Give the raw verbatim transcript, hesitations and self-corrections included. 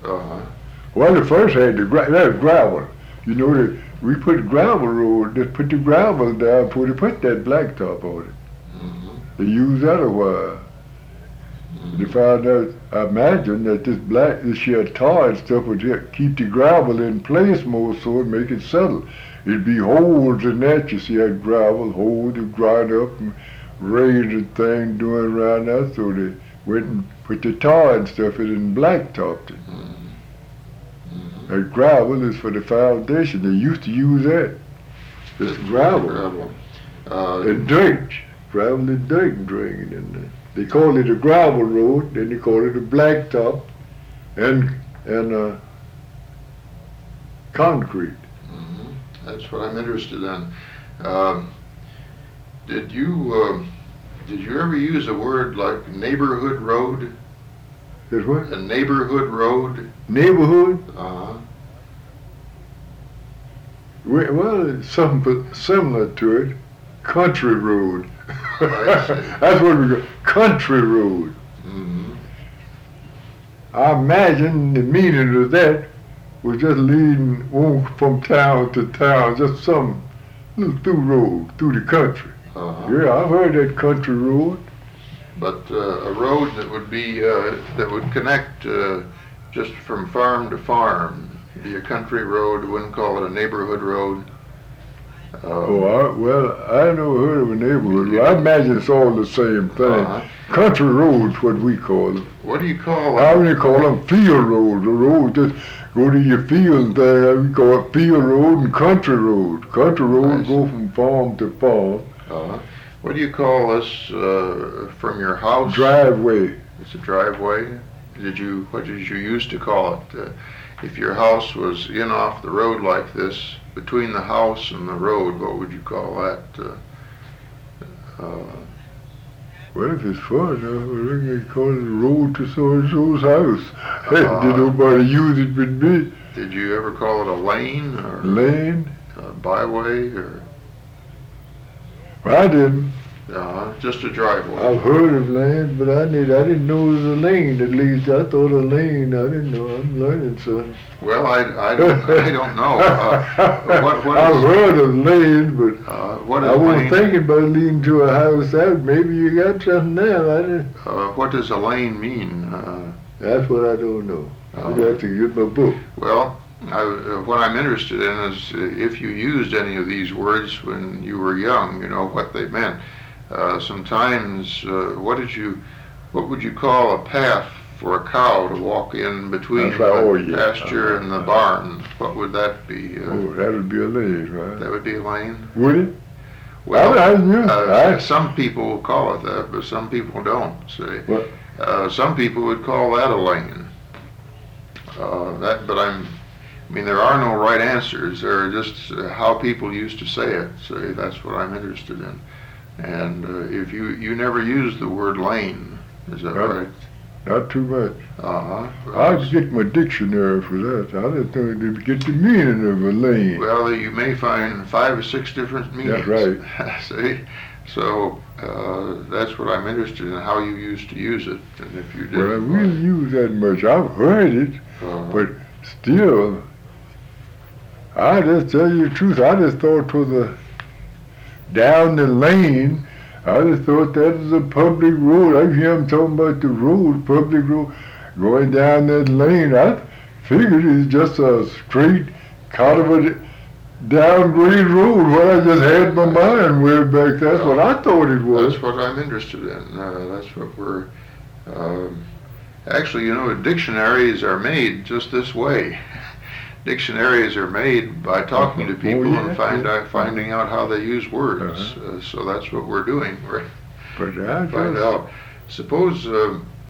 Uh-huh. Well, the first had the gra- that was gravel. You know that we put gravel road, just put the gravel down before they put that blacktop on it. Mm-hmm. They used that a while. Mm-hmm. They found out, I imagine that this black, this sheer tar and stuff would get- keep the gravel in place more so and make it settle. It'd be holes in that, you see that gravel, holes to grind up and raise the thing doing around that, so they went and put the tar and stuff in and blacktopped it. Mm-hmm. That gravel is for the foundation. They used to use that. It's gravel. Gravel. Uh, And dirt. Gravel and dirt drained in there. They call it a gravel road, then they call it a blacktop and and uh, concrete. mhm. That's what I'm interested in. Um, did you uh, did you ever use a word like neighborhood road? Is what? A neighborhood road? Neighborhood? Uh-huh. We- Well, it's something similar to it. Country road. I see. That's what we go. Country road. Mm-hmm. I imagine the meaning of that was just leading on from town to town, just some little through road through the country. Uh-huh. Yeah, I've heard that country road. But uh, a road that would be uh, that would connect uh, just from farm to farm, be a country road. Wouldn't call it a neighborhood road. Um, Oh, I, well, I never heard of a neighborhood road. I imagine it's all the same thing. Uh-huh. Country roads, what we call them. What do you call How it? do you call them? Field roads. The road just go to your field there. We call it field road and country road. Country road Nice. go from farm to farm. Uh-huh. What do you call this uh, from your house? Driveway. It's a driveway. Did you? What did you used to call it? Uh, if your house was in off the road like this, between the house and the road, what would you call that? Uh, uh, Well, if it's far enough, I think they call it the road to so-and-so's house. Uh, Did nobody use it but me? did you ever call it a lane or Lane? a byway or Well, I didn't. uh, just a driveway? I've heard of lane, but I need. I didn't know it was a lane. At least I thought a lane. I didn't know. I'm learning, son. Well, I, I don't I don't know. Uh, what what I've is, heard of lane, but uh, what is I wasn't lane? thinking about leading to a house out. Maybe you got something there. I didn't. Uh, what does a lane mean? Uh, That's what I don't know. uh, I'd have to get my book. Well, I, uh, what I'm interested in is uh, if you used any of these words when you were young, you know, what they meant. Uh, sometimes, uh, what did you, what would you call a path for a cow to walk in between That's right. the Oh, yeah. pasture and the barn? What would that be? Uh, Oh, that would be a lane, right? That would be a lane? Would it? Well, I, I knew. uh, I, some people call it that, but some people don't. See, What? uh, some people would call that a lane. Uh, that, but I'm. I mean, there are no right answers. There are just uh, how people used to say it. See, that's what I'm interested in. And uh, if you you never use the word lane, is that Right. right? Not too much. Uh huh. I'd get my dictionary for that. I just don't to get the meaning of a lane. Well, you may find five or six different meanings. That's See, so uh, that's what I'm interested in, how you used to use it, and if you Well, didn't. we didn't use that much. I've heard it, uh, but still, I just tell you the truth. I just thought to the down the lane. I just thought that was a public road. I hear them talking about the road, public road, going down that lane. I figured it's just a straight, kind of a downgrade road. What I just had my mind way back. That's what I thought it was. That's what I'm interested in. Uh, that's what we're. Um, actually, you know, dictionaries are made just this way. Dictionaries are made by talking to people Oh, yeah, and find yeah. out, finding out how they use words. Uh-huh. Uh, so that's what we're doing. We're But I find just, out. Suppose uh,